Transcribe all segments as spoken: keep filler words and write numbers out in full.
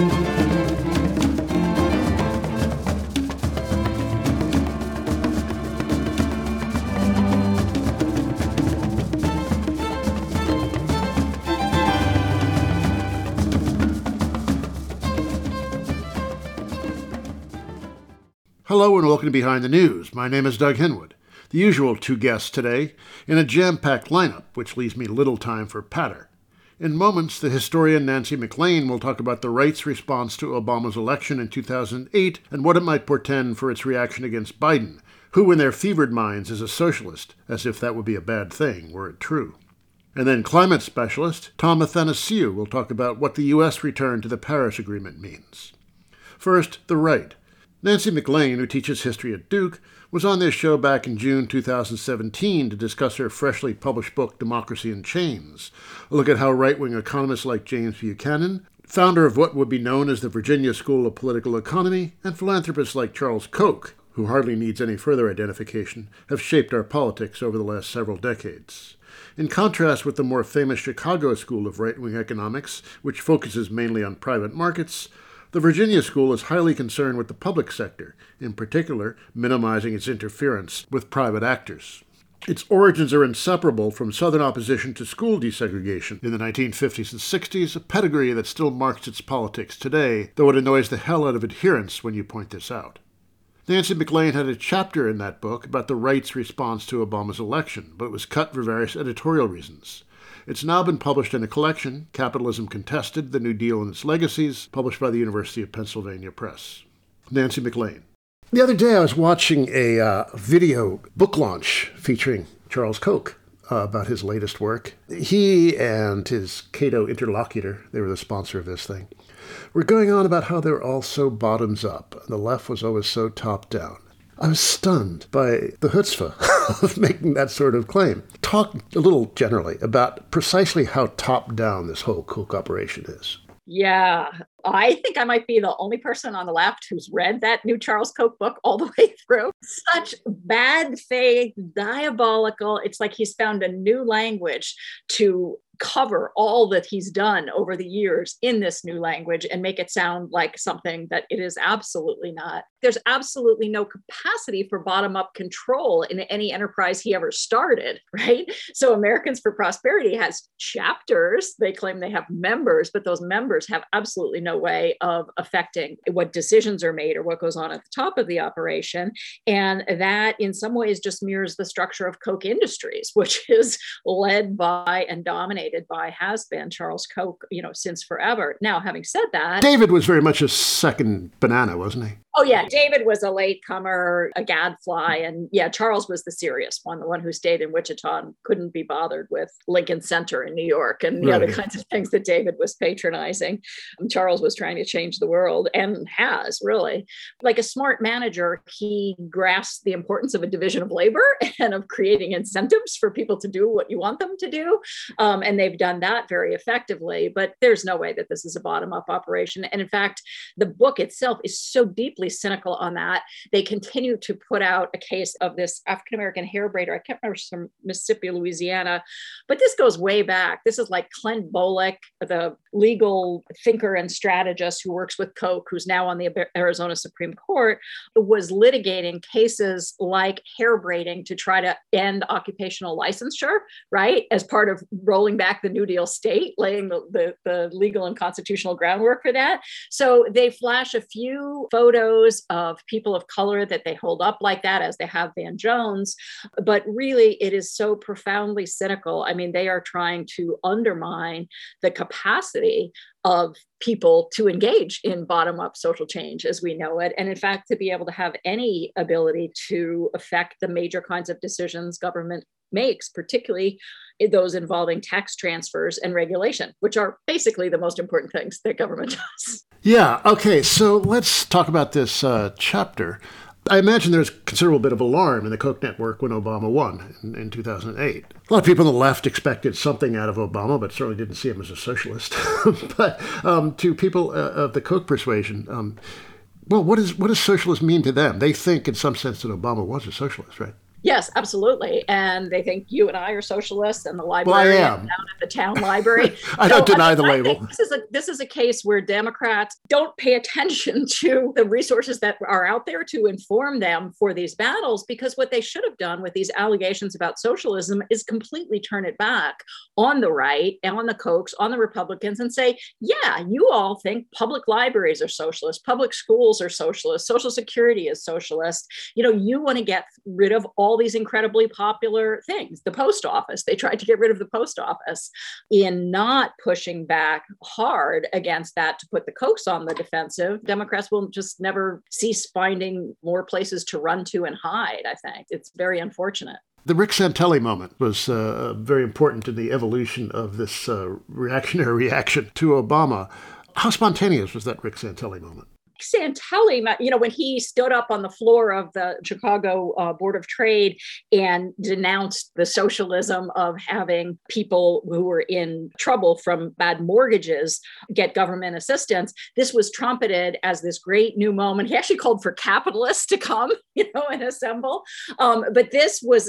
Hello and welcome to Behind the News. My name is Doug Henwood. The usual two guests today in a jam-packed lineup, which leaves me little time for patter. In moments, the historian Nancy MacLean will talk about the right's response to Obama's election in two thousand eight and what it might portend for its reaction against Biden, who in their fevered minds is a socialist, as if that would be a bad thing were it true. And then climate specialist Tom Athanasiou will talk about what the U S return to the Paris Agreement means. First, the right. Nancy MacLean, who teaches history at Duke, was on this show back in June two thousand seventeen to discuss her freshly published book, Democracy in Chains, a look at how right-wing economists like James Buchanan, founder of what would be known as the Virginia School of Political Economy, and philanthropists like Charles Koch, who hardly needs any further identification, have shaped our politics over the last several decades. In contrast with the more famous Chicago School of Right-Wing Economics, which focuses mainly on private markets, the Virginia School is highly concerned with the public sector, in particular minimizing its interference with private actors. Its origins are inseparable from Southern opposition to school desegregation in the nineteen fifties and sixties, a pedigree that still marks its politics today, though it annoys the hell out of adherents when you point this out. Nancy MacLean had a chapter in that book about the right's response to Obama's election, but it was cut for various editorial reasons. It's now been published in a collection, Capitalism Contested, The New Deal and Its Legacies, published by the University of Pennsylvania Press. Nancy MacLean. The other day I was watching a uh, video book launch featuring Charles Koch uh, about his latest work. He and his Cato interlocutor, they were the sponsor of this thing, were going on about how they were all so bottoms up, and the left was always so top down. I was stunned by the chutzpah of making that sort of claim. Talk a little generally about precisely how top-down this whole Koch operation is. Yeah, I think I might be the only person on the left who's read that new Charles Koch book all the way through. Such bad faith, diabolical. It's like he's found a new language to cover all that he's done over the years in this new language and make it sound like something that it is absolutely not. There's absolutely no capacity for bottom-up control in any enterprise he ever started, right? So Americans for Prosperity has chapters. They claim they have members, but those members have absolutely no way of affecting what decisions are made or what goes on at the top of the operation. And that in some ways just mirrors the structure of Koch Industries, which is led by and dominated by, has been Charles Koch, you know, since forever. Now, having said that, David was very much a second banana, wasn't he? Oh, yeah. David was a latecomer, a gadfly. And yeah, Charles was the serious one, the one who stayed in Wichita and couldn't be bothered with Lincoln Center in New York and the right. other kinds of things that David was patronizing. And Charles was trying to change the world and has, really. Like a smart manager, he grasped the importance of a division of labor and of creating incentives for people to do what you want them to do. Um, and they've done that very effectively. But there's no way that this is a bottom-up operation. And in fact, the book itself is so deeply cynical on that. They continue to put out a case of this African-American hair braider. I can't remember, from Mississippi, Louisiana, but this goes way back. This is like Clint Bolick, the legal thinker and strategist who works with Koch, who's now on the Arizona Supreme Court, was litigating cases like hair braiding to try to end occupational licensure, right? As part of rolling back the New Deal state, laying the, the, the legal and constitutional groundwork for that. So they flash a few photos of people of color that they hold up like that, as they have Van Jones. But really, it is so profoundly cynical. I mean, they are trying to undermine the capacity of people to engage in bottom-up social change as we know it. And in fact, to be able to have any ability to affect the major kinds of decisions government makes, particularly those involving tax transfers and regulation, which are basically the most important things that government does. Yeah. Okay. So let's talk about this uh, chapter. I imagine there's a considerable bit of alarm in the Koch network when Obama won in, in two thousand eight. A lot of people on the left expected something out of Obama, but certainly didn't see him as a socialist. But um, to people uh, of the Koch persuasion, um, well, what, is, what does socialism mean to them? They think in some sense that Obama was a socialist, right? Yes, absolutely. And they think you and I are socialists and the Well, I librarian am. down at the town library. I So, don't deny I mean, the I label. think this is a this is a case where Democrats don't pay attention to the resources that are out there to inform them for these battles, because what they should have done with these allegations about socialism is completely turn it back on the right and on the Kochs, on the Republicans, and say, yeah, you all think public libraries are socialist, public schools are socialist, Social Security is socialist. You know, you want to get rid of all these incredibly popular things. The post office, they tried to get rid of the post office. In not pushing back hard against that to put the Kochs on the defensive, Democrats will just never cease finding more places to run to and hide, I think. It's very unfortunate. The Rick Santelli moment was uh, very important in the evolution of this uh, reactionary reaction to Obama. How spontaneous was that Rick Santelli moment? Santelli, you know, when he stood up on the floor of the Chicago uh, Board of Trade and denounced the socialism of having people who were in trouble from bad mortgages get government assistance, this was trumpeted as this great new moment. He actually called for capitalists to come, you know, and assemble. Um, but this was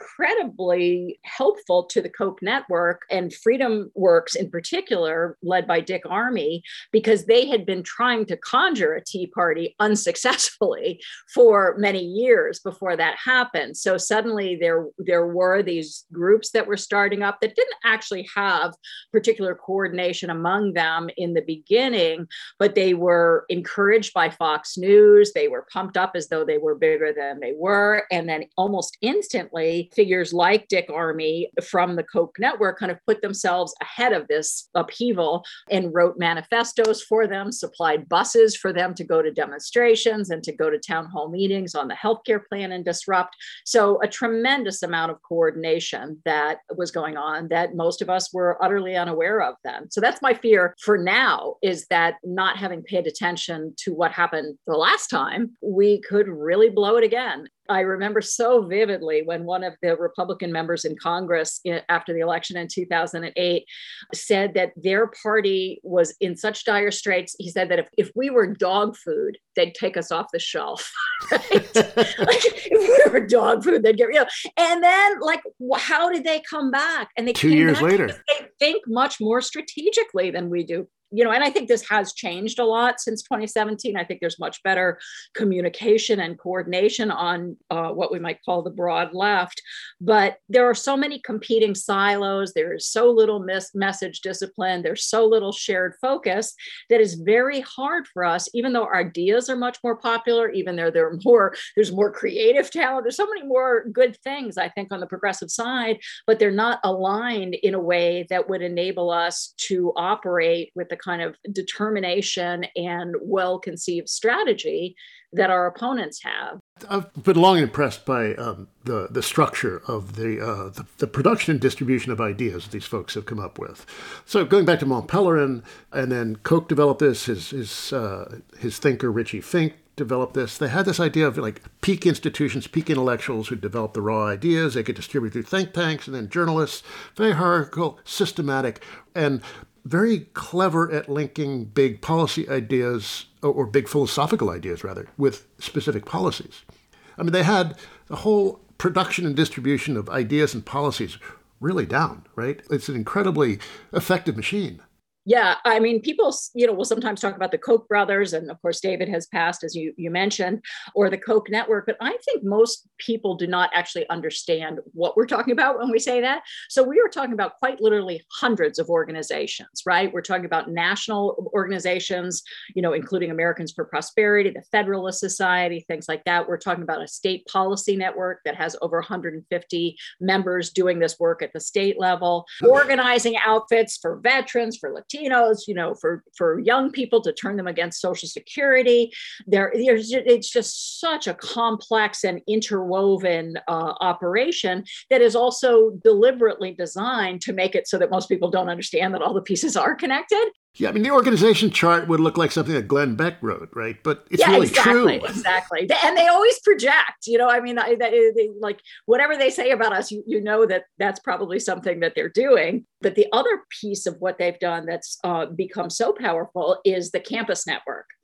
incredibly helpful to the Koch network and Freedom Works in particular, led by Dick Armey, because they had been trying to conjure a Tea Party unsuccessfully for many years before that happened. So suddenly there, there were these groups that were starting up that didn't actually have particular coordination among them in the beginning, but they were encouraged by Fox News. They were pumped up as though they were bigger than they were. And then almost instantly, figures like Dick Armey from the Koch network kind of put themselves ahead of this upheaval and wrote manifestos for them, supplied buses for them to go to demonstrations and to go to town hall meetings on the healthcare plan and disrupt. So a tremendous amount of coordination that was going on that most of us were utterly unaware of then. So that's my fear for now, is that not having paid attention to what happened the last time, we could really blow it again. I remember so vividly when one of the Republican members in Congress after the election in two thousand eight said that their party was in such dire straits. He said that if, if we were dog food, they'd take us off the shelf. Right? Like, if we were dog food, they'd get, you know, and then like, how did they come back? And they Two came years back later. because they think much more strategically than we do. You know, and I think this has changed a lot since twenty seventeen. I think there's much better communication and coordination on uh, what we might call the broad left. But there are so many competing silos. There is so little mis- message discipline. There's so little shared focus that is very hard for us, even though our ideas are much more popular, even though there are more, there's more creative talent. There's so many more good things, I think, on the progressive side, but they're not aligned in a way that would enable us to operate with the kind of determination and well-conceived strategy that our opponents have. I've been long impressed by um, the the structure of the, uh, the the production and distribution of ideas these folks have come up with. So going back to Mont Pelerin, and then Koch developed this. His his uh, his thinker Richie Fink developed this. They had this idea of like peak institutions, peak intellectuals who developed the raw ideas. They could distribute through think tanks, and then journalists. Very hierarchical, systematic, and very clever at linking big policy ideas, or, or big philosophical ideas, rather, with specific policies. I mean, they had the whole production and distribution of ideas and policies really down, right? It's an incredibly effective machine. Yeah, I mean, people, you know, will sometimes talk about the Koch brothers, and of course, David has passed, as you, you mentioned, or the Koch network. But I think most people do not actually understand what we're talking about when we say that. So we are talking about quite literally hundreds of organizations, right? We're talking about national organizations, you know, including Americans for Prosperity, the Federalist Society, things like that. We're talking about a state policy network that has over one hundred fifty members doing this work at the state level, organizing outfits for veterans, for Latinos, you know, for, for young people to turn them against Social Security. There, there's, it's just such a complex and interwoven uh, operation that is also deliberately designed to make it so that most people don't understand that all the pieces are connected. Yeah, I mean, the organization chart would look like something that Glenn Beck wrote, right? But it's yeah, really exactly, true. Exactly. And they always project, you know, I mean, they, they, like whatever they say about us, you, you know that that's probably something that they're doing. But the other piece of what they've done that's uh, become so powerful is the campus network.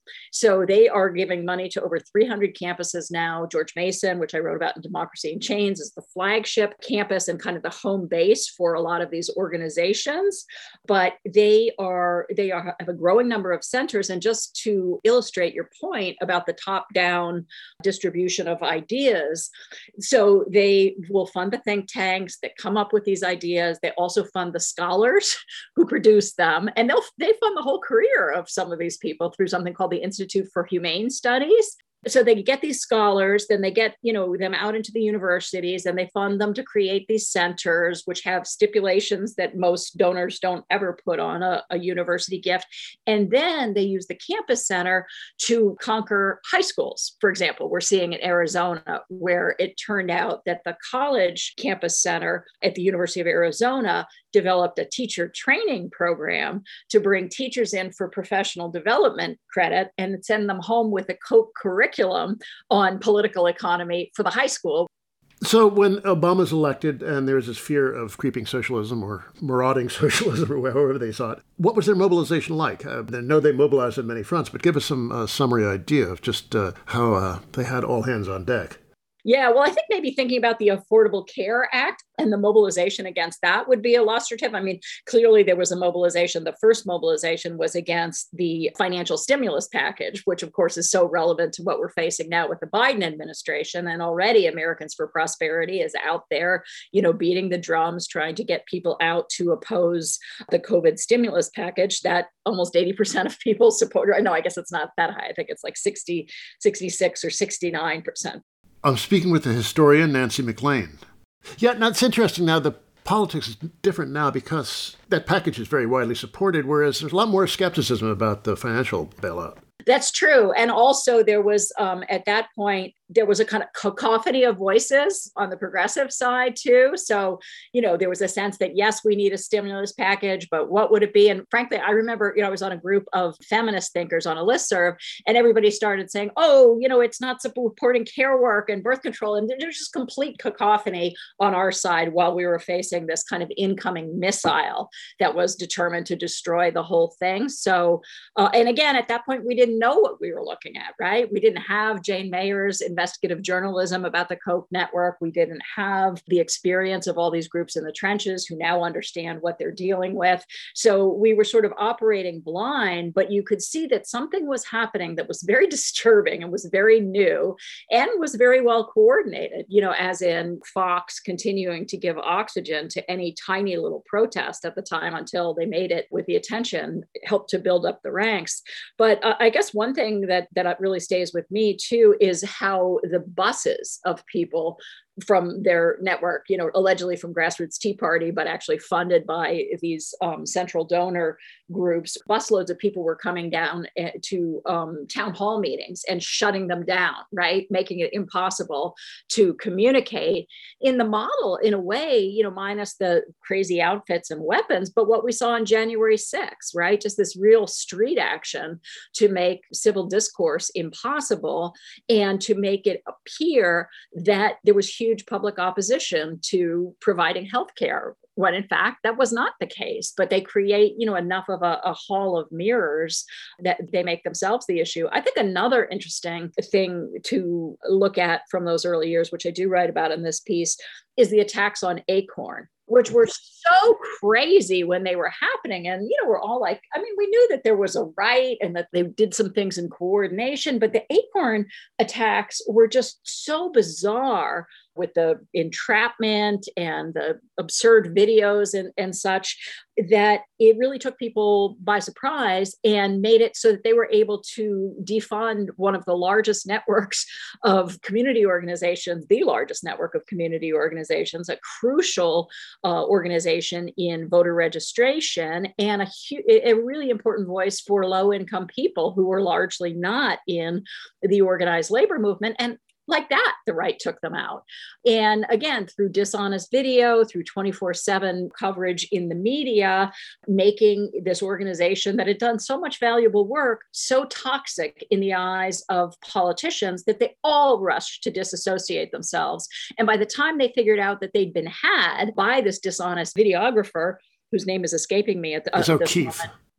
So they are giving money to over three hundred campuses now. George Mason, which I wrote about in Democracy in Chains, is the flagship campus and kind of the home base for a lot of these organizations. But they are they are have a growing number of centers. And just to illustrate your point about the top-down distribution of ideas, so they will fund the think tanks that come up with these ideas. They also fund the scholars who produce them, and they'll they fund the whole career of some of these people through something called the Institute for Humane Studies. So they get these scholars, then they get, you know, them out into the universities, and they fund them to create these centers, which have stipulations that most donors don't ever put on a, a university gift. And then they use the campus center to conquer high schools. For example, we're seeing in Arizona, where it turned out that the college campus center at the University of Arizona developed a teacher training program to bring teachers in for professional development credit and send them home with a co-curriculum on political economy for the high school. So when Obama's elected and there's this fear of creeping socialism or marauding socialism or however they saw it, what was their mobilization like? Uh, I know they mobilized on many fronts, but give us some uh, summary idea of just uh, how uh, they had all hands on deck. Yeah, well, I think maybe thinking about the Affordable Care Act and the mobilization against that would be illustrative. I mean, clearly there was a mobilization. The first mobilization was against the financial stimulus package, which of course is so relevant to what we're facing now with the Biden administration. And already Americans for Prosperity is out there, you know, beating the drums, trying to get people out to oppose the COVID stimulus package that almost eighty percent of people support. No, I guess it's not that high. I think it's like sixty, sixty-six or sixty-nine percent. I'm speaking with the historian Nancy MacLean. Yeah, now it's interesting now, the politics is different now because that package is very widely supported, whereas there's a lot more skepticism about the financial bailout. That's true. And also there was, um, at that point, there was a kind of cacophony of voices on the progressive side too. So, you know, there was a sense that, yes, we need a stimulus package, but what would it be? And frankly, I remember, you know, I was on a group of feminist thinkers on a listserv, and everybody started saying, oh, you know, it's not supporting care work and birth control. And there was just complete cacophony on our side while we were facing this kind of incoming missile that was determined to destroy the whole thing. So, uh, and again, at that point, we didn't know what we were looking at, right? We didn't have Jane Mayer's investigative journalism about the Koch network. We didn't have the experience of all these groups in the trenches who now understand what they're dealing with. So we were sort of operating blind, but you could see that something was happening that was very disturbing and was very new and was very well coordinated, you know, as in Fox continuing to give oxygen to any tiny little protest at the time until they made it with the attention, helped to build up the ranks. But uh, I guess one thing that, that really stays with me too is how the buses of people from their network, you know, allegedly from Grassroots Tea Party, but actually funded by these um, central donor groups, busloads of people were coming down to um, town hall meetings and shutting them down, right? Making it impossible to communicate in the model in a way, you know, minus the crazy outfits and weapons, but what we saw on January sixth, right? Just this real street action to make civil discourse impossible and to make it appear that there was huge huge public opposition to providing healthcare, when in fact that was not the case. But they create, you know, enough of a, a hall of mirrors that they make themselves the issue. I think another interesting thing to look at from those early years, which I do write about in this piece, is the attacks on Acorn, which were so crazy when they were happening. And, you know, we're all like, I mean, we knew that there was a right and that they did some things in coordination, but the Acorn attacks were just so bizarre with the entrapment and the absurd videos and, and such, that it really took people by surprise and made it so that they were able to defund one of the largest networks of community organizations, the largest network of community organizations, a crucial uh, organization in voter registration, and a, hu- a really important voice for low-income people who were largely not in the organized labor movement. And like that, the right took them out. And again, through dishonest video, through twenty-four seven coverage in the media, making this organization that had done so much valuable work so toxic in the eyes of politicians that they all rushed to disassociate themselves. And by the time they figured out that they'd been had by this dishonest videographer, whose name is escaping me at the uh, O'Keefe. moment,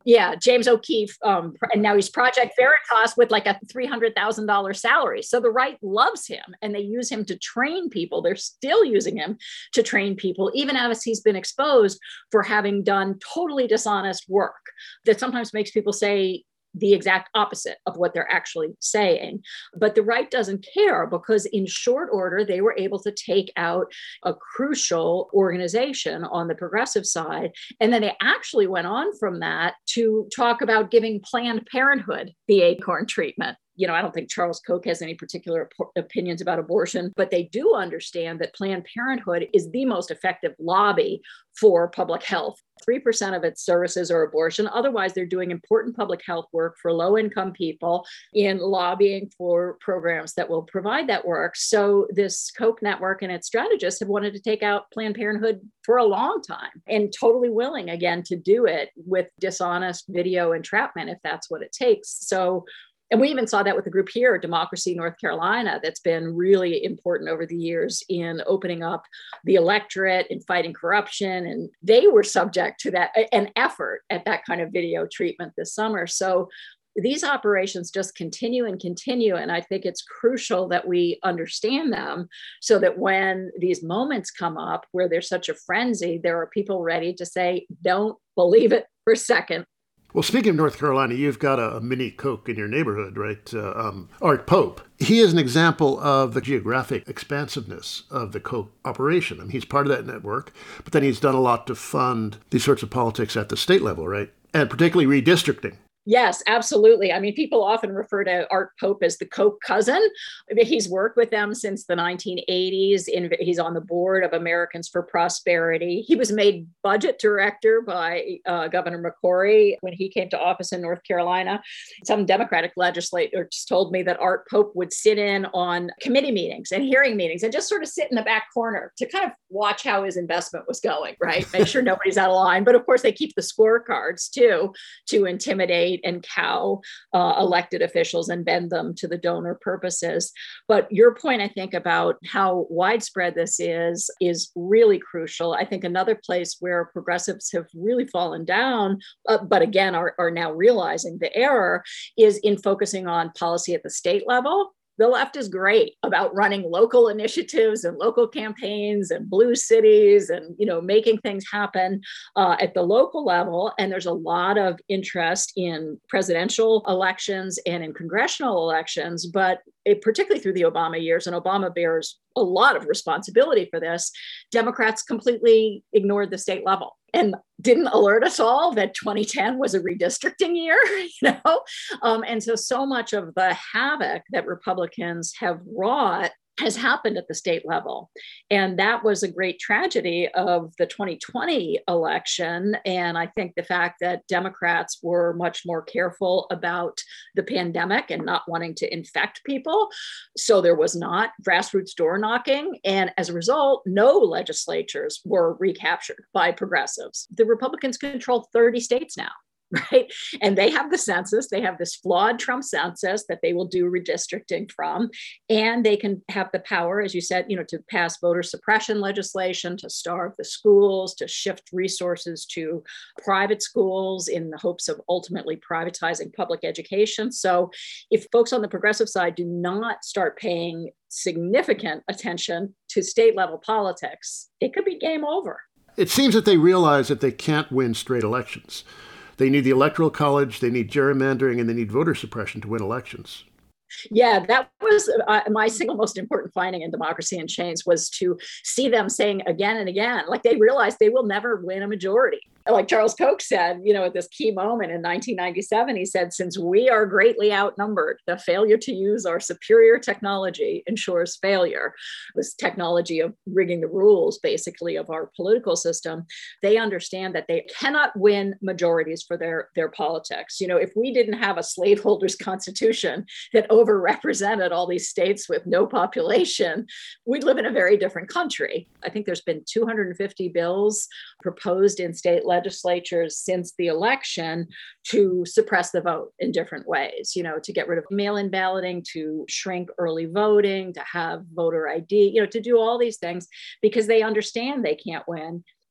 Yeah, James O'Keefe, um, and now he's Project Veritas with like a three hundred thousand dollars salary. So the right loves him and they use him to train people. They're still using him to train people, even as he's been exposed for having done totally dishonest work that sometimes makes people say the exact opposite of what they're actually saying. But the right doesn't care because in short order, they were able to take out a crucial organization on the progressive side. And then they actually went on from that to talk about giving Planned Parenthood the ACORN treatment. You know, I don't think Charles Koch has any particular op- opinions about abortion, but they do understand that Planned Parenthood is the most effective lobby for public health. three percent of its services are abortion. Otherwise, they're doing important public health work for low-income people in lobbying for programs that will provide that work. So this Koch network and its strategists have wanted to take out Planned Parenthood for a long time and totally willing, again, to do it with dishonest video entrapment if that's what it takes. So And we even saw that with a group here, Democracy North Carolina, that's been really important over the years in opening up the electorate and fighting corruption. And they were subject to that, an effort at that kind of video treatment this summer. So these operations just continue and continue. And I think it's crucial that we understand them so that when these moments come up where there's such a frenzy, there are people ready to say, don't believe it for a second. Well, speaking of North Carolina, you've got a, a mini Koch in your neighborhood, right? Uh, um, Art Pope. He is an example of the geographic expansiveness of the Koch operation. I mean, he's part of that network, but then he's done a lot to fund these sorts of politics at the state level, right? And particularly redistricting. Yes, absolutely. I mean, people often refer to Art Pope as the Koch cousin. He's worked with them since the nineteen eighties. In, he's on the board of Americans for Prosperity. He was made budget director by uh, Governor McCrory when he came to office in North Carolina. Some Democratic legislators told me that Art Pope would sit in on committee meetings and hearing meetings and just sort of sit in the back corner to kind of watch how his investment was going, right? Make sure nobody's out of line. But of course, they keep the scorecards too to intimidate and cow uh, elected officials and bend them to the donor purposes. But your point, I think, about how widespread this is, is really crucial. I think another place where progressives have really fallen down, uh, but again, are, are now realizing the error, is in focusing on policy at the state level. The left is great about running local initiatives and local campaigns and blue cities and, you know, making things happen uh, at the local level. And there's a lot of interest in presidential elections and in congressional elections, but it, particularly through the Obama years, and Obama bears a lot of responsibility for this, Democrats completely ignored the state level and didn't alert us all that twenty ten was a redistricting year, you know? Um, and so, so much of the havoc that Republicans have wrought has happened at the state level. And that was a great tragedy of the twenty twenty election. And I think the fact that Democrats were much more careful about the pandemic and not wanting to infect people. So there was not grassroots door knocking. And as a result, no legislatures were recaptured by progressives. The Republicans control thirty states now. Right. And they have the census. They have this flawed Trump census that they will do redistricting from. And they can have the power, as you said, you know, to pass voter suppression legislation, to starve the schools, to shift resources to private schools in the hopes of ultimately privatizing public education. So if folks on the progressive side do not start paying significant attention to state level politics, it could be game over. It seems that they realize that they can't win straight elections. They need the Electoral College, they need gerrymandering, and they need voter suppression to win elections. Yeah, that was uh, my single most important finding in Democracy in Chains, was to see them saying again and again, like they realize they will never win a majority. Like Charles Koch said, you know, at this key moment in nineteen ninety-seven, he said, since we are greatly outnumbered, the failure to use our superior technology ensures failure. This technology of rigging the rules, basically, of our political system. They understand that they cannot win majorities for their, their politics. You know, if we didn't have a slaveholders constitution that overrepresented all these states with no population, we'd live in a very different country. I think there's been two hundred fifty bills proposed in state legislatures since the election to suppress the vote in different ways, you know, to get rid of mail-in balloting, to shrink early voting, to have voter I D, you know, to do all these things because they understand they can't win.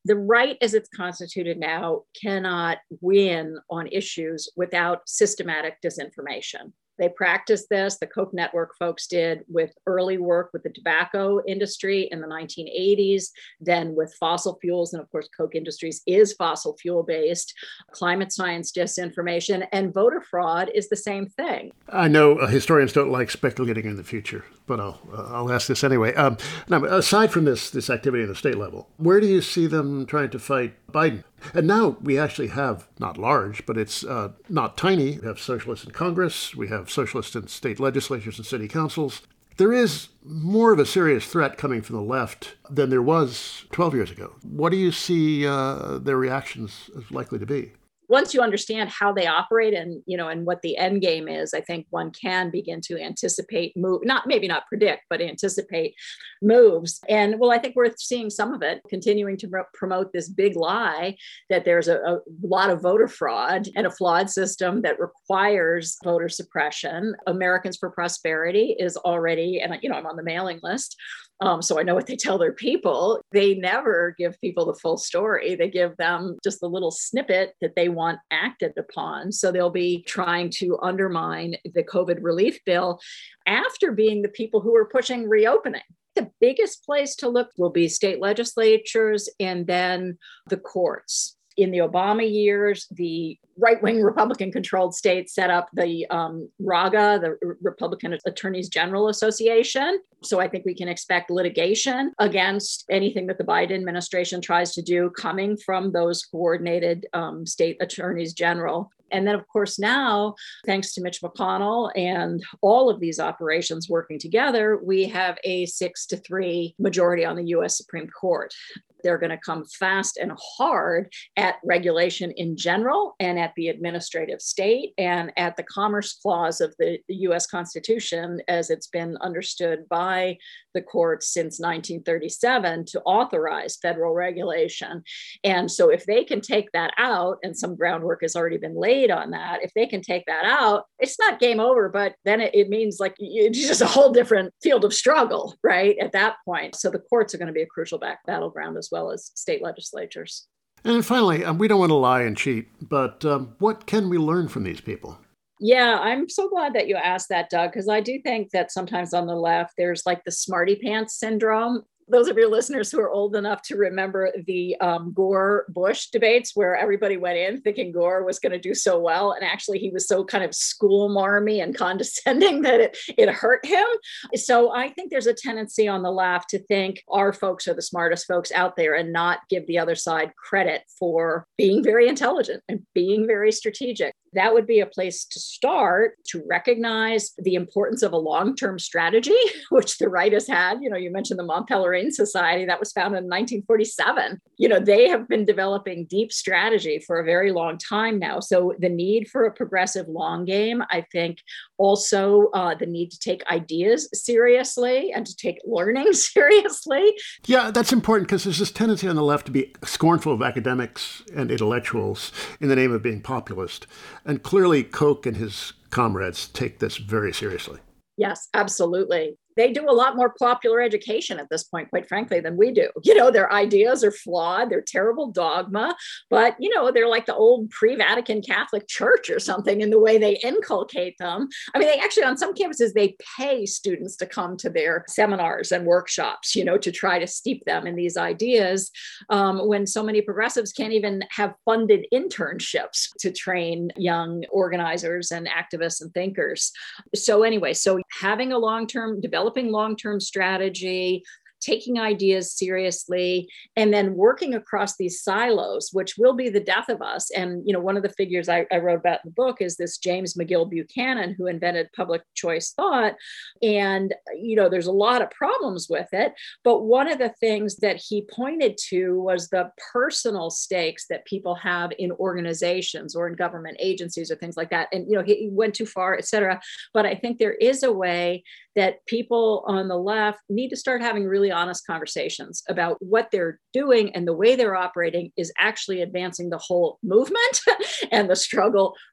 The right as it's constituted now cannot win on issues without systematic disinformation. They practiced this, the Koch network folks did, with early work with the tobacco industry in the nineteen eighties, then with fossil fuels. And of course, Koch Industries is fossil fuel based, climate science disinformation, and voter fraud is the same thing. I know uh, historians don't like speculating in the future, but I'll, uh, I'll ask this anyway. Um, now, aside from this, this activity at the state level, where do you see them trying to fight Biden? And now we actually have, not large, but it's uh, not tiny. We have socialists in Congress. We have socialists in state legislatures and city councils. There is more of a serious threat coming from the left than there was twelve years ago. What do you see uh, their reactions as likely to be? Once you understand how they operate and, you know, and what the end game is, I think one can begin to anticipate move, not maybe not predict, but anticipate moves. And well, I think we're seeing some of it, continuing to promote this big lie that there's a, a lot of voter fraud and a flawed system that requires voter suppression. Americans for Prosperity is already, and you know, I'm on the mailing list. Um, so I know what they tell their people. They never give people the full story. They give them just the little snippet that they want acted upon. So they'll be trying to undermine the COVID relief bill after being the people who are pushing reopening. The biggest place to look will be state legislatures and then the courts. In the Obama years, the right-wing Republican-controlled states set up the um, RAGA, the Republican Attorneys General Association. So I think we can expect litigation against anything that the Biden administration tries to do coming from those coordinated um, state attorneys general. And then, of course, now, thanks to Mitch McConnell and all of these operations working together, we have a six to three majority on the U S Supreme Court. They're going to come fast and hard at regulation in general and at the administrative state and at the Commerce Clause of the U S Constitution as it's been understood by the courts since nineteen thirty-seven to authorize federal regulation. And so if they can take that out, and some groundwork has already been laid on that, if they can take that out, it's not game over, but then it, it means like it's just a whole different field of struggle, right, at that point. So the courts are going to be a crucial back battleground as well as state legislatures. And finally, um, we don't want to lie and cheat, but um, what can we learn from these people? Yeah, I'm so glad that you asked that, Doug, because I do think that sometimes on the left, there's like the smarty pants syndrome. Those of your listeners who are old enough to remember the um, Gore-Bush debates where everybody went in thinking Gore was going to do so well. And actually, he was so kind of school-marmy and condescending that it, it hurt him. So I think there's a tendency on the left to think our folks are the smartest folks out there and not give the other side credit for being very intelligent and being very strategic. That would be a place to start to recognize the importance of a long-term strategy, which the right has had. You know, you mentioned the Mont Pelerin Society that was founded in nineteen forty-seven. You know, they have been developing deep strategy for a very long time now. So the need for a progressive long game, I think, also uh, the need to take ideas seriously and to take learning seriously. Yeah, that's important because there's this tendency on the left to be scornful of academics and intellectuals in the name of being populist. And clearly, Koch and his comrades take this very seriously. Yes, absolutely. They do a lot more popular education at this point, quite frankly, than we do. You know, their ideas are flawed. They're terrible dogma, but, you know, they're like the old pre-Vatican Catholic Church or something in the way they inculcate them. I mean, they actually, on some campuses, they pay students to come to their seminars and workshops, you know, to try to steep them in these ideas um, when so many progressives can't even have funded internships to train young organizers and activists and thinkers. So anyway, so having a long-term development developing long-term strategy, taking ideas seriously, and then working across these silos, which will be the death of us. And, you know, one of the figures I, I wrote about in the book is this James McGill Buchanan, who invented public choice thought. And, you know, there's a lot of problems with it. But one of the things that he pointed to was the personal stakes that people have in organizations or in government agencies or things like that. And, you know, he, he went too far, et cetera. But I think there is a way that people on the left need to start having really honest conversations about what they're doing, and the way they're operating is actually advancing the whole movement and the struggle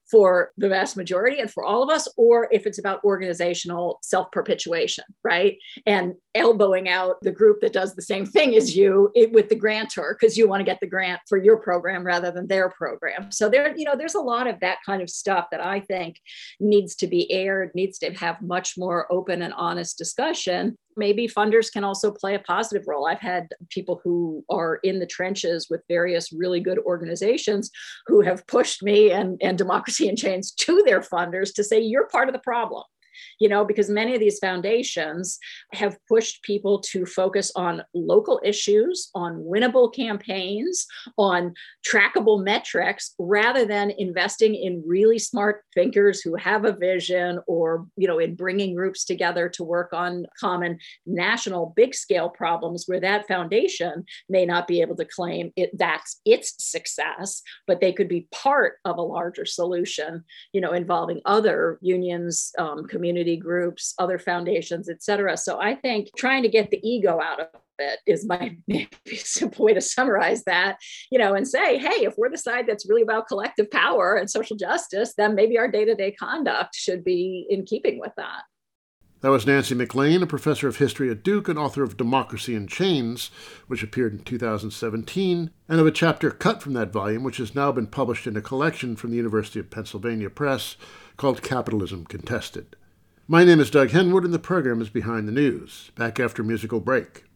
for the vast majority and for all of us, or if it's about organizational self-perpetuation, right? And elbowing out the group that does the same thing as you it, with the grantor, because you want to get the grant for your program rather than their program. So there, you know, there's a lot of that kind of stuff that I think needs to be aired, needs to have much more open and honest discussion. Maybe funders can also play a positive role. I've had people who are in the trenches with various really good organizations who have pushed me and, and Democracy in Chains to their funders to say, you're part of the problem. You know, because many of these foundations have pushed people to focus on local issues, on winnable campaigns, on trackable metrics, rather than investing in really smart thinkers who have a vision, or, you know, in bringing groups together to work on common national big scale problems where that foundation may not be able to claim it that's its success, but they could be part of a larger solution, you know, involving other unions, um, community groups, other foundations, et cetera. So I think trying to get the ego out of it is my maybe simple way to summarize that, you know, and say, hey, if we're the side that's really about collective power and social justice, then maybe our day-to-day conduct should be in keeping with that. That was Nancy McLean, a professor of history at Duke and author of Democracy in Chains, which appeared in two thousand seventeen, and of a chapter cut from that volume, which has now been published in a collection from the University of Pennsylvania Press called Capitalism Contested. My name is Doug Henwood, and the program is Behind the News. Back after a musical break.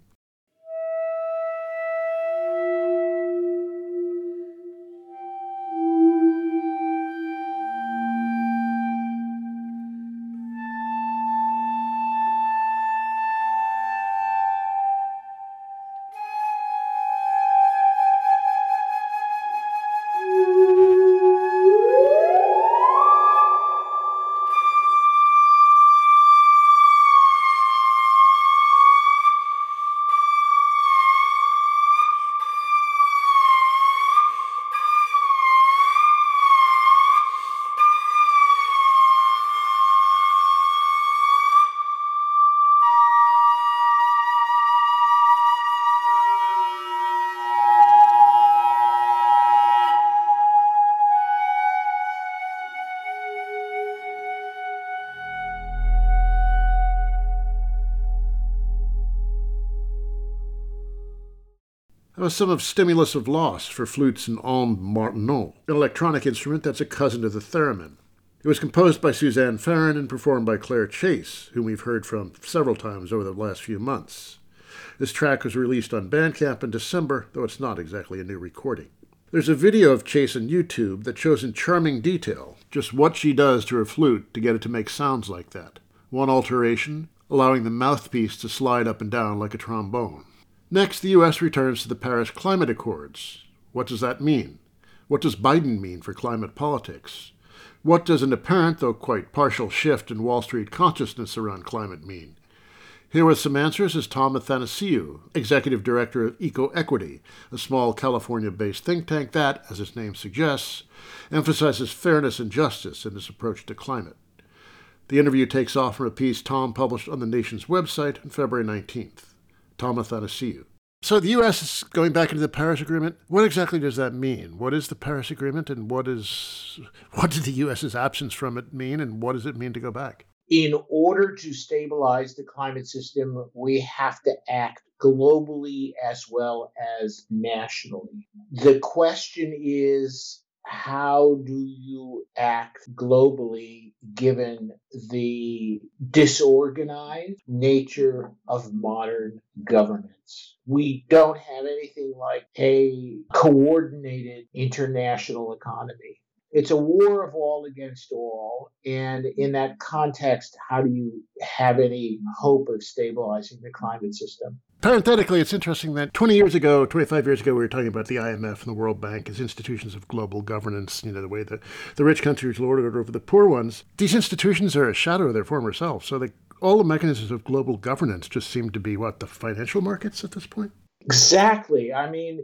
That was some of Stimulus of Loss for flutes and Alm Martineau, an electronic instrument that's a cousin to the theremin. It was composed by Suzanne Farrin and performed by Claire Chase, whom we've heard from several times over the last few months. This track was released on Bandcamp in December, though it's not exactly a new recording. There's a video of Chase on YouTube that shows in charming detail just what she does to her flute to get it to make sounds like that. One alteration, allowing the mouthpiece to slide up and down like a trombone. Next, the U S returns to the Paris Climate Accords. What does that mean? What does Biden mean for climate politics? What does an apparent, though quite partial, shift in Wall Street consciousness around climate mean? Here with some answers is Tom Athanasiou, Executive Director of EcoEquity, a small California-based think tank that, as its name suggests, emphasizes fairness and justice in its approach to climate. The interview takes off from a piece Tom published on the Nation's website on February nineteenth. Tom Athanasiou. So the U S is going back into the Paris Agreement. What exactly does that mean? What is the Paris Agreement, and what is what did the U S's absence from it mean, and what does it mean to go back? In order to stabilize the climate system, we have to act globally as well as nationally. The question is, how do you act globally given the disorganized nature of modern governance? We don't have anything like a coordinated international economy. It's a war of all against all. And in that context, how do you have any hope of stabilizing the climate system? Parenthetically, it's interesting that twenty years ago, twenty-five years ago, we were talking about the I M F and the World Bank as institutions of global governance, you know, the way that the rich countries lord it over the poor ones. These institutions are a shadow of their former selves. So they, all the mechanisms of global governance just seem to be, what, the financial markets at this point? Exactly. I mean,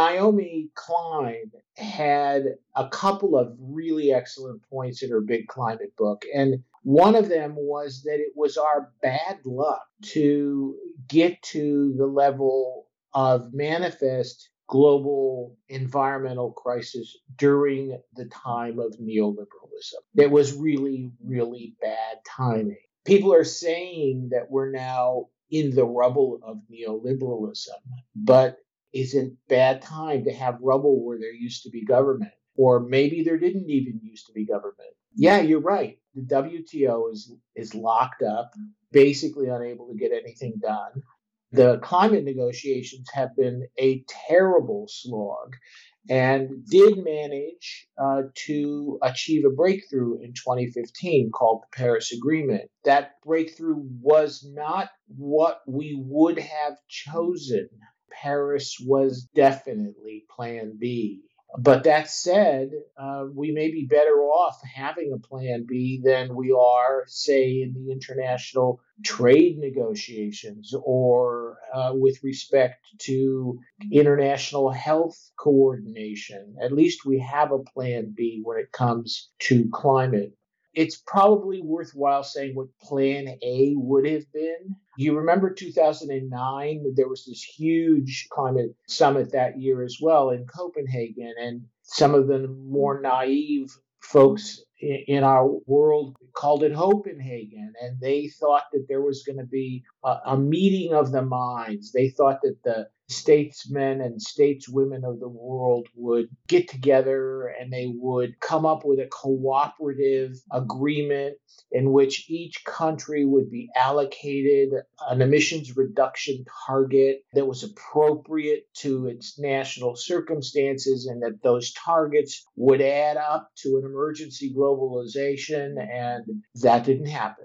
Naomi Klein had a couple of really excellent points in her big climate book. And one of them was that it was our bad luck to get to the level of manifest global environmental crisis during the time of neoliberalism. neoliberalism. It was really, really bad timing. People are saying that we're now in the rubble of neoliberalism, but is it bad time to have rubble where there used to be government? Or maybe there didn't even used to be government. Yeah, you're right. The W T O is is locked up, basically unable to get anything done. The climate negotiations have been a terrible slog and did manage uh, to achieve a breakthrough in twenty fifteen called the Paris Agreement. That breakthrough was not what we would have chosen. Paris was definitely Plan B. But that said, uh, we may be better off having a Plan B than we are, say, in the international trade negotiations or uh, with respect to international health coordination. At least we have a Plan B when it comes to climate. It's probably worthwhile saying what Plan A would have been. You remember two thousand nine, there was this huge climate summit that year as well in Copenhagen, and some of the more naive folks in our world called it Copenhagen, and they thought that there was going to be a, a meeting of the minds. They thought that the statesmen and stateswomen of the world would get together and they would come up with a cooperative agreement in which each country would be allocated an emissions reduction target that was appropriate to its national circumstances, and that those targets would add up to an emergency globalization, and that didn't happen.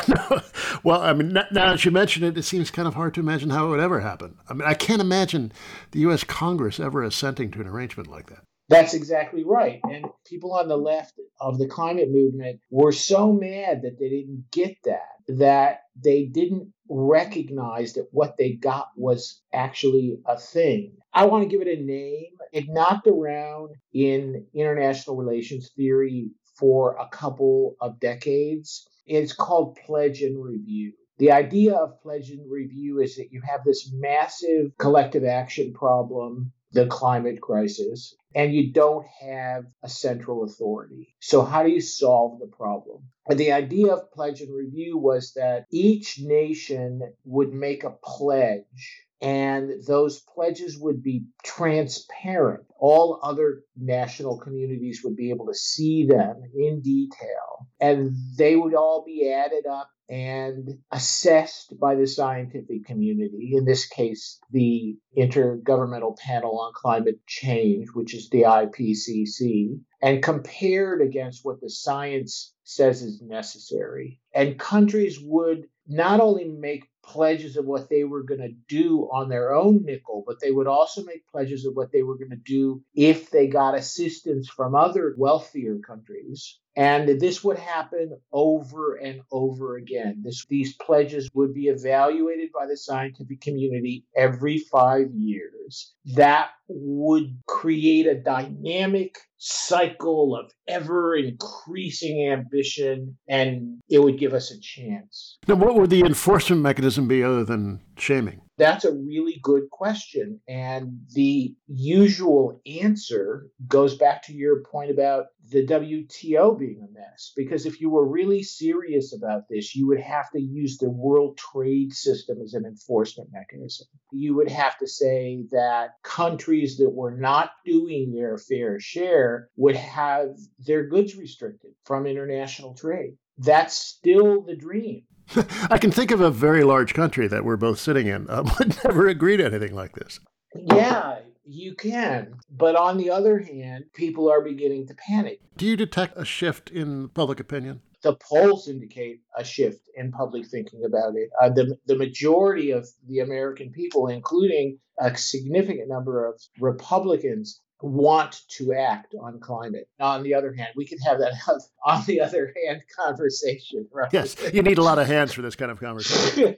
Well, I mean, now that you mention it, it seems kind of hard to imagine how it would ever happen. I mean, I can't imagine the U S Congress ever assenting to an arrangement like that. That's exactly right. And people on the left of the climate movement were so mad that they didn't get that, that they didn't recognize that what they got was actually a thing. I want to give it a name. It knocked around in international relations theory for a couple of decades. It's called pledge and review. The idea of pledge and review is that you have this massive collective action problem, the climate crisis, and you don't have a central authority. So how do you solve the problem? And the idea of pledge and review was that each nation would make a pledge, and those pledges would be transparent. All other national communities would be able to see them in detail, and they would all be added up and assessed by the scientific community, in this case, the Intergovernmental Panel on Climate Change, which is the I P C C, and compared against what the science says is necessary. And countries would not only make pledges of what they were going to do on their own nickel, but they would also make pledges of what they were going to do if they got assistance from other wealthier countries. And this would happen over and over again. This, these pledges would be evaluated by the scientific community every five years. That would create a dynamic cycle of ever increasing ambition, and it would give us a chance. Now, what would the enforcement mechanism be other than shaming? That's a really good question. And the usual answer goes back to your point about the W T O being a mess. Because if you were really serious about this, you would have to use the World Trade System as an enforcement mechanism. You would have to say that countries that were not doing their fair share would have their goods restricted from international trade. That's still the dream. I can think of a very large country that we're both sitting in uh, would never agree to anything like this. Yeah, you can. But on the other hand, people are beginning to panic. Do you detect a shift in public opinion? The polls indicate a shift in public thinking about it. Uh, the, the majority of the American people, including a significant number of Republicans, want to act on climate. On the other hand, we could have that on the other hand conversation, right? Yes, you need a lot of hands for this kind of conversation.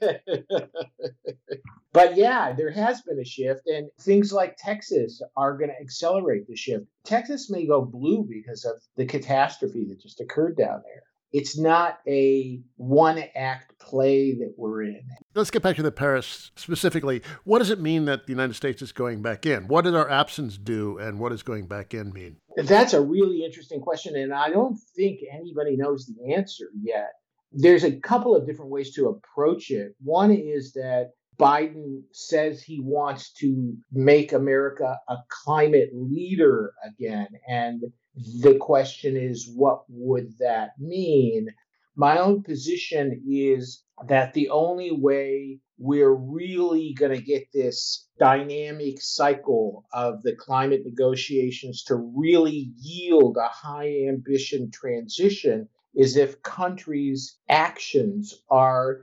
But yeah, there has been a shift, and things like Texas are going to accelerate the shift. Texas may go blue because of the catastrophe that just occurred down there. It's not a one-act play that we're in. Let's get back to the Paris specifically. What does it mean that the United States is going back in? What did our absence do, and what does going back in mean? That's a really interesting question, and I don't think anybody knows the answer yet. There's a couple of different ways to approach it. One is that Biden says he wants to make America a climate leader again. And the question is, what would that mean? My own position is that the only way we're really going to get this dynamic cycle of the climate negotiations to really yield a high ambition transition is if countries' actions are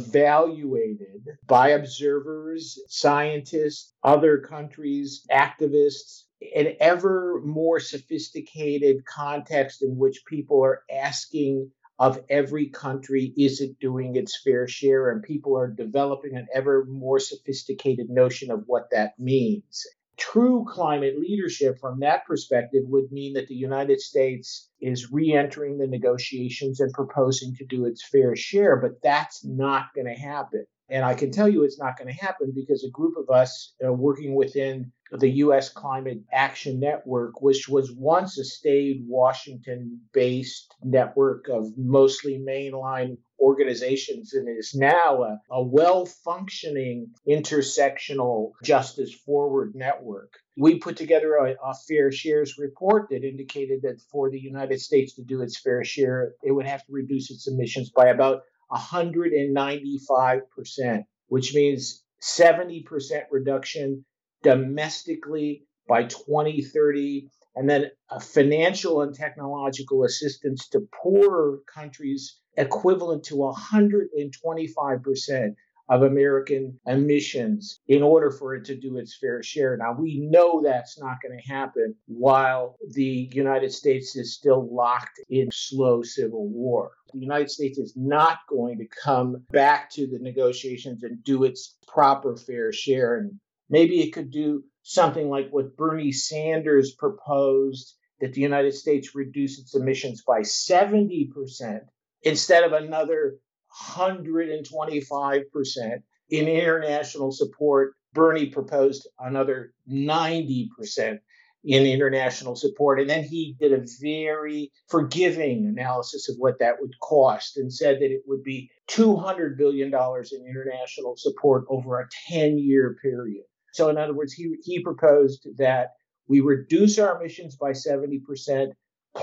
evaluated by observers, scientists, other countries, activists, an ever more sophisticated context in which people are asking of every country, is it doing its fair share? And people are developing an ever more sophisticated notion of what that means. True climate leadership from that perspective would mean that the United States is re-entering the negotiations and proposing to do its fair share, but that's not going to happen. And I can tell you it's not going to happen because a group of us uh, working within the U S Climate Action Network, which was once a staid Washington-based network of mostly mainline organizations and is now a, a well-functioning intersectional justice-forward network. We put together a, a fair shares report that indicated that for the United States to do its fair share, it would have to reduce its emissions by about one hundred ninety-five percent, which means seventy percent reduction domestically by twenty thirty, and then a financial and technological assistance to poorer countries equivalent to one hundred twenty-five percent of American emissions in order for it to do its fair share. Now, we know that's not going to happen while the United States is still locked in slow civil war. The United States is not going to come back to the negotiations and do its proper fair share. And maybe it could do something like what Bernie Sanders proposed, that the United States reduce its emissions by seventy percent instead of another one hundred twenty-five percent. In international support, Bernie proposed another ninety percent in international support. And then he did a very forgiving analysis of what that would cost and said that it would be two hundred billion dollars in international support over a ten-year period. So in other words, he, he proposed that we reduce our emissions by seventy percent,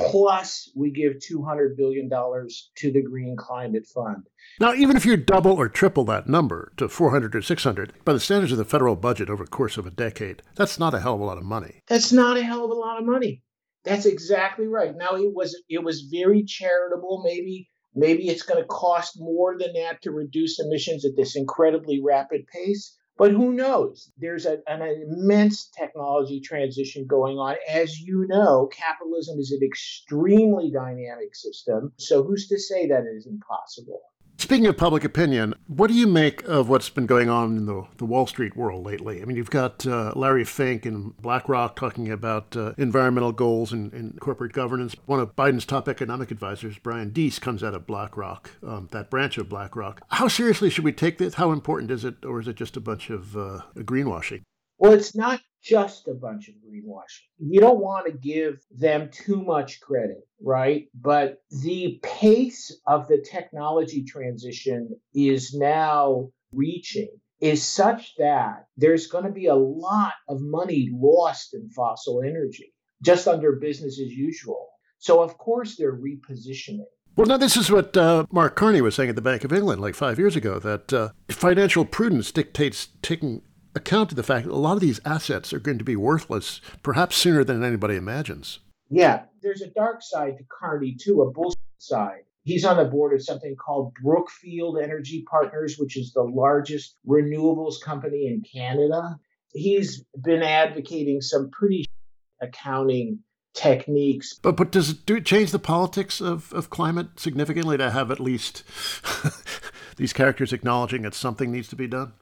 plus we give two hundred billion dollars to the Green Climate Fund. Now, even if you double or triple that number to four hundred or six hundred, by the standards of the federal budget over the course of a decade, that's not a hell of a lot of money. That's not a hell of a lot of money. That's exactly right. Now, it was it was very charitable. Maybe maybe it's going to cost more than that to reduce emissions at this incredibly rapid pace. But who knows? There's a, an immense technology transition going on. As you know, capitalism is an extremely dynamic system. So who's to say that it isn't possible? Speaking of public opinion, what do you make of what's been going on in the, the Wall Street world lately? I mean, you've got uh, Larry Fink and BlackRock talking about uh, environmental goals and, and corporate governance. One of Biden's top economic advisors, Brian Deese, comes out of BlackRock, um, that branch of BlackRock. How seriously should we take this? How important is it, or is it just a bunch of uh, greenwashing? Well, it's not just a bunch of greenwashing. You don't want to give them too much credit, right? But the pace of the technology transition is now reaching is such that there's going to be a lot of money lost in fossil energy, just under business as usual. So, of course, they're repositioning. Well, now, this is what uh, Mark Carney was saying at the Bank of England like five years ago, that uh, financial prudence dictates taking account of the fact that a lot of these assets are going to be worthless, perhaps sooner than anybody imagines. Yeah, there's a dark side to Carney, too, a bullshit side. He's on the board of something called Brookfield Energy Partners, which is the largest renewables company in Canada. He's been advocating some pretty accounting techniques. But but does it do, change the politics of, of climate significantly to have at least these characters acknowledging that something needs to be done?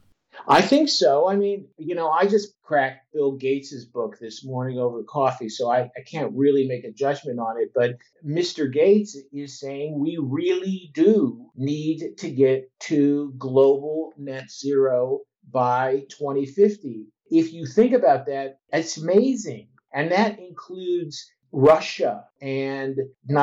I think so. I mean, you know, I just cracked Bill Gates's book this morning over coffee, so I, I can't really make a judgment on it. But Mister Gates is saying we really do need to get to global net zero by twenty fifty. If you think about that, it's amazing. And that includes Russia and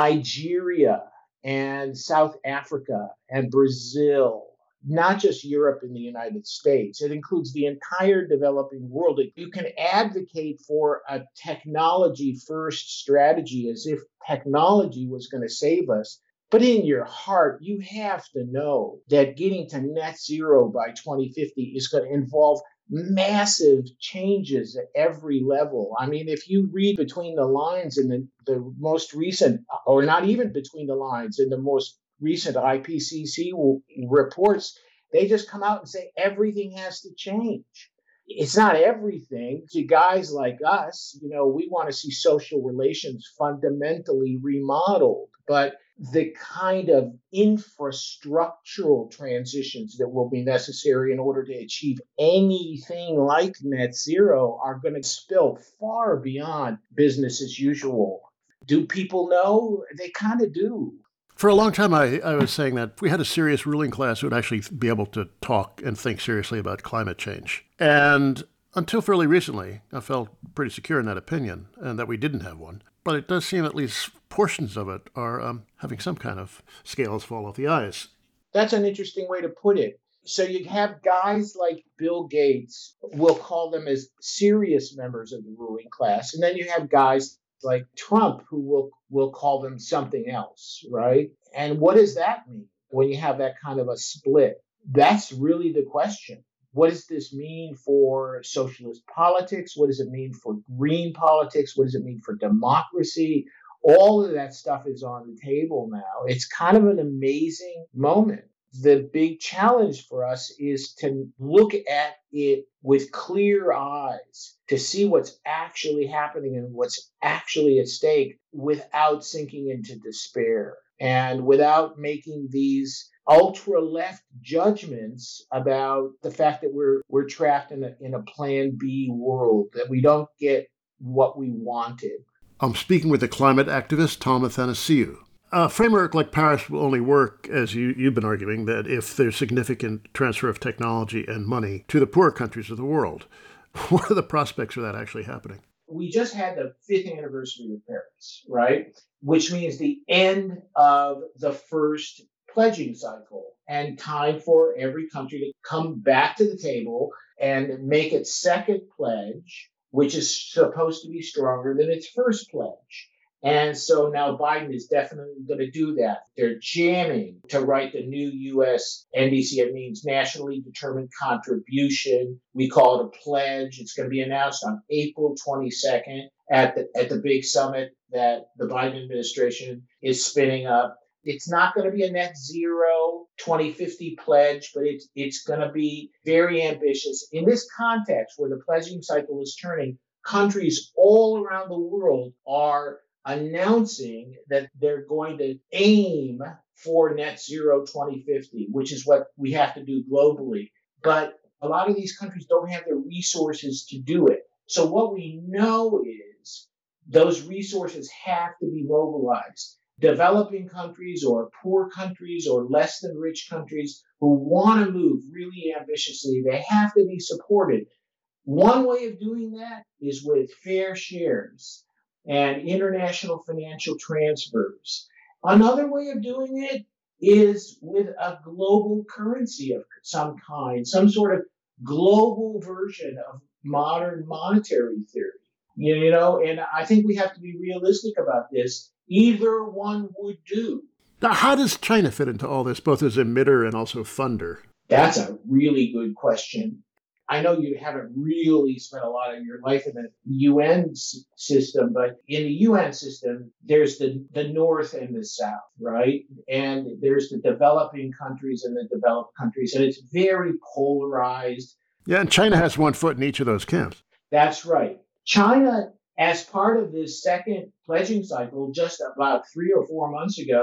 Nigeria and South Africa and Brazil, not just Europe and the United States. It includes the entire developing world. You can advocate for a technology first strategy as if technology was going to save us. But in your heart, you have to know that getting to net zero by twenty fifty is going to involve massive changes at every level. I mean, if you read between the lines in the, the most recent, or not even between the lines, in the most recent I P C C reports, they just come out and say everything has to change. It's not everything. To guys like us, you know, we want to see social relations fundamentally remodeled, but the kind of infrastructural transitions that will be necessary in order to achieve anything like net zero are going to spill far beyond business as usual. Do people know? They kind of do. For a long time, I, I was saying that we had a serious ruling class who would actually be able to talk and think seriously about climate change. And until fairly recently, I felt pretty secure in that opinion and that we didn't have one. But it does seem at least portions of it are um, having some kind of scales fall off the eyes. That's an interesting way to put it. So you have guys like Bill Gates, we'll call them as serious members of the ruling class. And then you have guys like Trump, who will will call them something else, right? And what does that mean when you have that kind of a split? That's really the question. What does this mean for socialist politics? What does it mean for green politics? What does it mean for democracy? All of that stuff is on the table now. It's kind of an amazing moment. The big challenge for us is to look at it with clear eyes, to see what's actually happening and what's actually at stake without sinking into despair and without making these ultra-left judgments about the fact that we're we're trapped in a, in a plan B world, that we don't get what we wanted. I'm speaking with the climate activist Tom Athanasiou. A framework like Paris will only work, as you, you've been arguing, that if there's significant transfer of technology and money to the poorer countries of the world. What are the prospects of that actually happening? We just had the fifth anniversary of Paris, right? Which means the end of the first pledging cycle and time for every country to come back to the table and make its second pledge, which is supposed to be stronger than its first pledge. And so now Biden is definitely going to do that. They're jamming to write the new U S N D C. It means nationally determined contribution. We call it a pledge. It's going to be announced on April twenty-second at the, at the big summit that the Biden administration is spinning up. It's not going to be a net zero twenty fifty pledge, but it's, it's going to be very ambitious. In this context where the pledging cycle is turning, countries all around the world are announcing that they're going to aim for net zero twenty fifty, which is what we have to do globally. But a lot of these countries don't have the resources to do it. So what we know is those resources have to be mobilized. Developing countries or poor countries or less than rich countries who want to move really ambitiously, they have to be supported. One way of doing that is with fair shares and international financial transfers. Another way of doing it is with a global currency of some kind, some sort of global version of modern monetary theory. You know, and I think we have to be realistic about this. Either one would do. Now, how does China fit into all this, both as emitter and also funder? That's a really good question. I know you haven't really spent a lot of your life in the U N s- system, but in the U N system, there's the, the North and the South, right? And there's the developing countries and the developed countries, and it's very polarized. Yeah, and China has one foot in each of those camps. That's right. China, as part of this second pledging cycle, just about three or four months ago,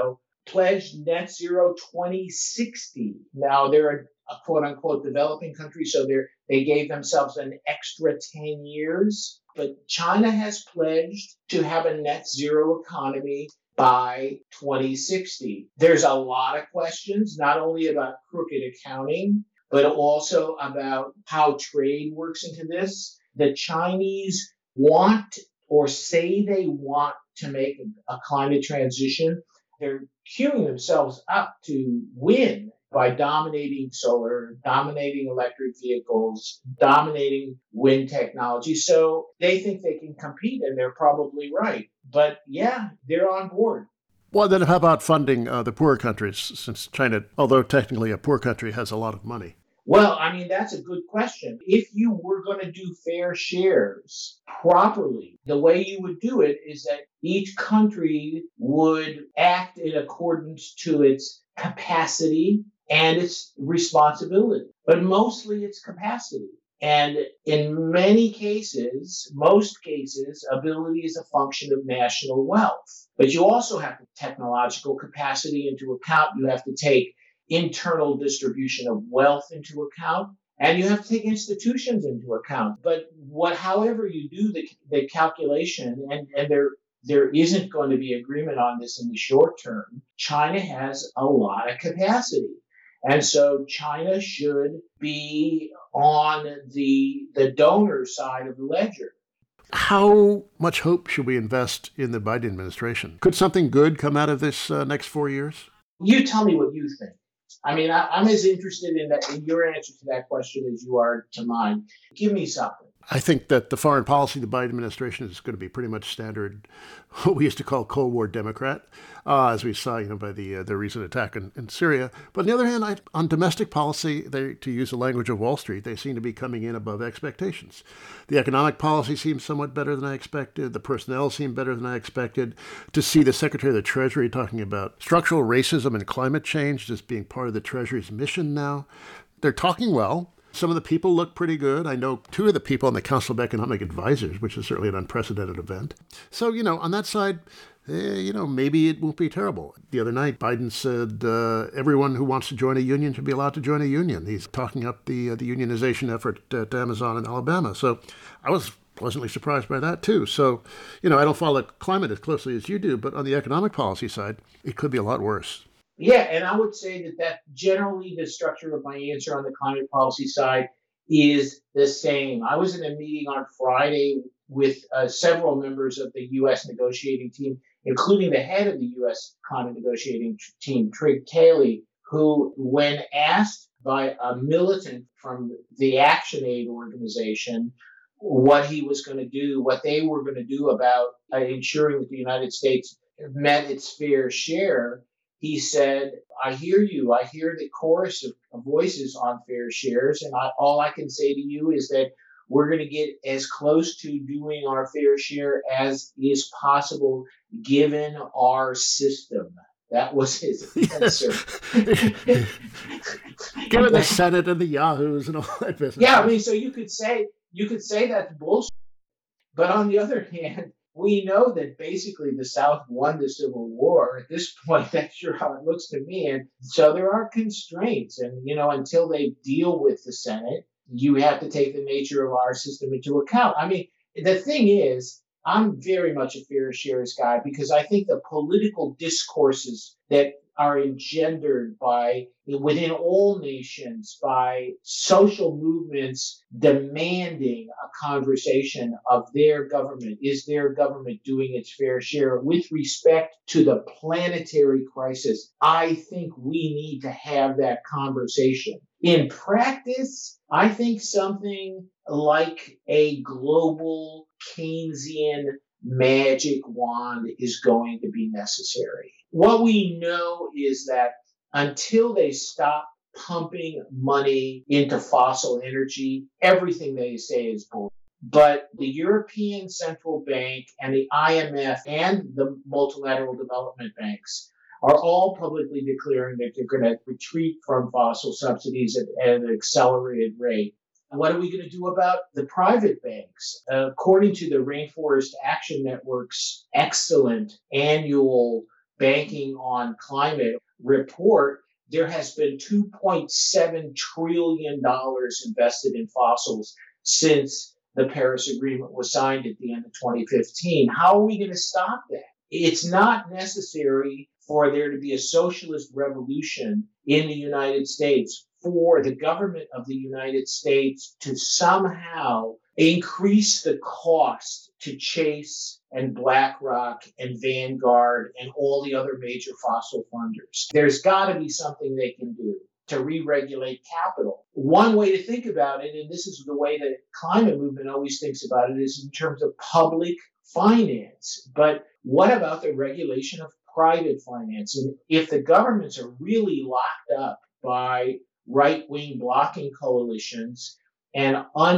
pledged net zero twenty sixty. Now, they're a quote unquote developing country, so they they gave themselves an extra ten years. But China has pledged to have a net zero economy by twenty sixty. There's a lot of questions, not only about crooked accounting, but also about how trade works into this. The Chinese want or say they want to make a climate transition. They're queuing themselves up to win by dominating solar, dominating electric vehicles, dominating wind technology. So they think they can compete, and they're probably right. But yeah, they're on board. Well, then how about funding uh, the poorer countries, since China, although technically a poor country, has a lot of money? Well, I mean, that's a good question. If you were going to do fair shares properly, the way you would do it is that each country would act in accordance to its capacity and its responsibility, but mostly its capacity. And in many cases, most cases, ability is a function of national wealth. But you also have technological capacity into account. You have to take internal distribution of wealth into account, and you have to take institutions into account. But what, however you do the, the calculation, and, and there there isn't going to be agreement on this in the short term, China has a lot of capacity. And so China should be on the the donor side of the ledger. How much hope should we invest in the Biden administration? Could something good come out of this uh, next four years? You tell me what you think. I mean, I, I'm as interested in that in your answer to that question as you are to mine. Give me something. I think that the foreign policy of the Biden administration is going to be pretty much standard, what we used to call Cold War Democrat, uh, as we saw, you know, by the uh, the recent attack in, in Syria. But on the other hand, I, on domestic policy, they, to use the language of Wall Street, they seem to be coming in above expectations. The economic policy seems somewhat better than I expected. The personnel seem better than I expected. To see the Secretary of the Treasury talking about structural racism and climate change as being part of the Treasury's mission now, they're talking well. Some of the people look pretty good. I know two of the people on the Council of Economic Advisors, which is certainly an unprecedented event. So, you know, on that side, eh, you know, maybe it won't be terrible. The other night, Biden said uh, everyone who wants to join a union should be allowed to join a union. He's talking up the uh, the unionization effort at Amazon in Alabama. So I was pleasantly surprised by that, too. So, you know, I don't follow climate as closely as you do, but on the economic policy side, it could be a lot worse. Yeah, and I would say that that generally the structure of my answer on the climate policy side is the same. I was in a meeting on Friday with uh, several members of the U S negotiating team, including the head of the U S climate negotiating team, Trygve Taylor, who, when asked by a militant from the ActionAid organization what he was going to do, what they were going to do about uh, ensuring that the United States met its fair share, he said, I hear you. I hear the chorus of, of voices on fair shares. And I, all I can say to you is that we're going to get as close to doing our fair share as is possible given our system. That was his answer. Given the Senate and the Yahoos and all that business. Yeah, I mean, so you could say you could say that's bullshit. But on the other hand, we know that basically the South won the Civil War. At this point, that's sure how it looks to me. And so there are constraints. And, you know, until they deal with the Senate, you have to take the nature of our system into account. I mean, the thing is, I'm very much a fair shares guy because I think the political discourses that are engendered by within all nations by social movements demanding a conversation of their government. Is their government doing its fair share with respect to the planetary crisis? I think we need to have that conversation. In practice, I think something like a global Keynesian magic wand is going to be necessary. What we know is that until they stop pumping money into fossil energy, everything they say is bull. But the European Central Bank and the I M F and the multilateral development banks are all publicly declaring that they're going to retreat from fossil subsidies at, at an accelerated rate. What are we going to do about the private banks? Uh, according to the Rainforest Action Network's excellent annual Banking on Climate report, there has been two point seven trillion dollars invested in fossils since the Paris Agreement was signed at the end of twenty fifteen. How are we going to stop that? It's not necessary for there to be a socialist revolution in the United States for the government of the United States to somehow increase the cost to Chase and BlackRock and Vanguard and all the other major fossil funders. There's got to be something they can do to re-regulate capital. One way to think about it, and this is the way the climate movement always thinks about it, is in terms of public finance. But what about the regulation of private finance? And if the governments are really locked up by right-wing blocking coalitions and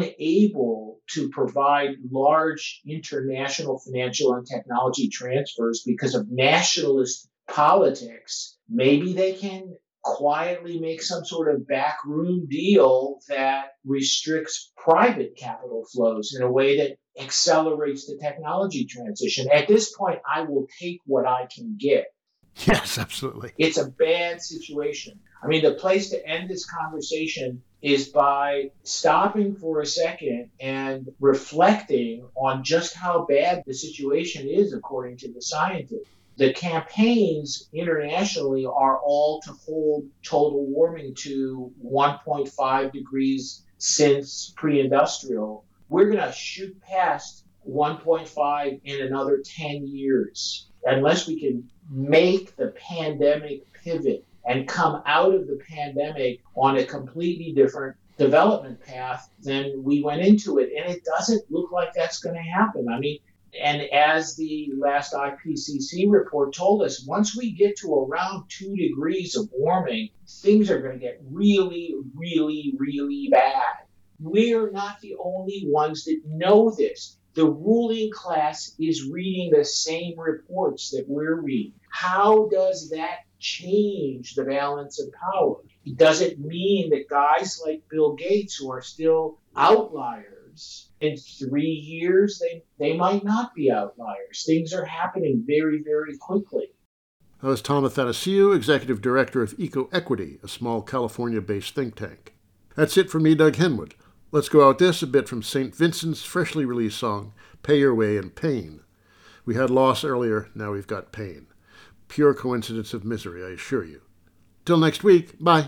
unable to provide large international financial and technology transfers because of nationalist politics, maybe they can quietly make some sort of backroom deal that restricts private capital flows in a way that accelerates the technology transition. At this point, I will take what I can get. Yes, absolutely. It's a bad situation. I mean, the place to end this conversation is by stopping for a second and reflecting on just how bad the situation is, according to the scientists. The campaigns internationally are all to hold total warming to one point five degrees since pre-industrial. We're going to shoot past one point five in another ten years. Unless we can make the pandemic pivot and come out of the pandemic on a completely different development path than we went into it. And it doesn't look like that's going to happen. I mean, and as the last I P C C report told us, once we get to around two degrees of warming, things are going to get really, really, really bad. We're not the only ones that know this. The ruling class is reading the same reports that we're reading. How does that change the balance of power? Does it mean that guys like Bill Gates, who are still outliers, in three years, they, they might not be outliers? Things are happening very, very quickly. That was Tom Athanasiou, Executive Director of EcoEquity, a small California-based think tank. That's it for me, Doug Henwood. Let's go out this a bit from Saint Vincent's freshly released song, Pay Your Way in Pain. We had loss earlier, now we've got pain. Pure coincidence of misery, I assure you. Till next week, bye.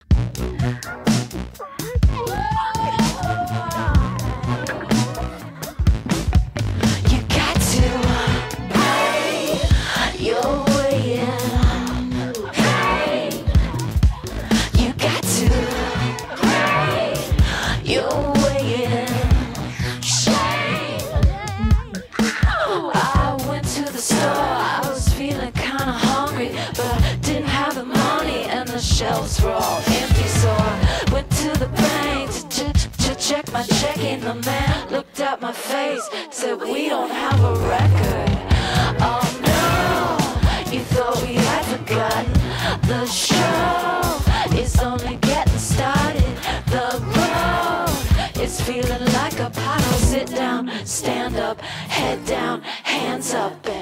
Shelves were all empty, so I went to the bank to, ch- to check my checking. The man looked at my face, said, "We don't have a record." Oh no, you thought we had forgotten. The show is only getting started. The road is feeling like a puddle. Sit down, stand up, head down, hands up.